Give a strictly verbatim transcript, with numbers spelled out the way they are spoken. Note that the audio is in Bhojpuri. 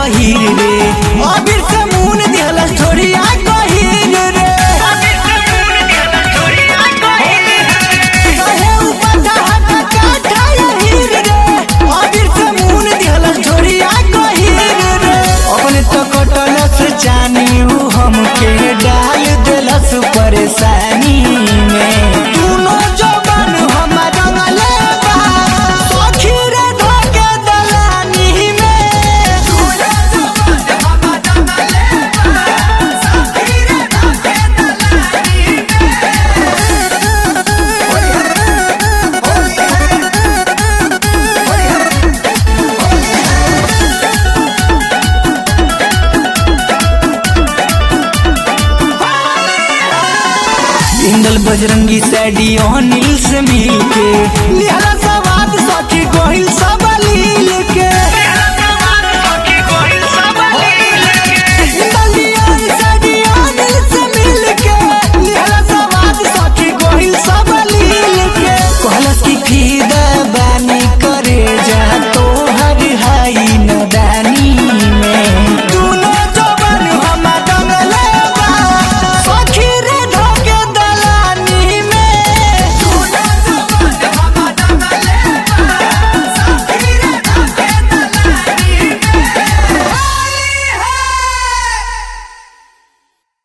गहीर रे अबीर से मुन दिहला छोड़िया गहीर रे कहे उपता हटा काटा यहीर रे अबीर से मुन दिहला छोड़िया गहीर रे अपने तो कटलस जानी उ हमके डाल देलस परेशानी में तूनो जवान हमार रंगले बा सखी रे धके दलानी में तूनो जवान हमार रंगले बा सखी रे धके दलानी इंदल बजरंगी सैडी अनिल से मिलके लिहला सवाद सखी गोहिल सब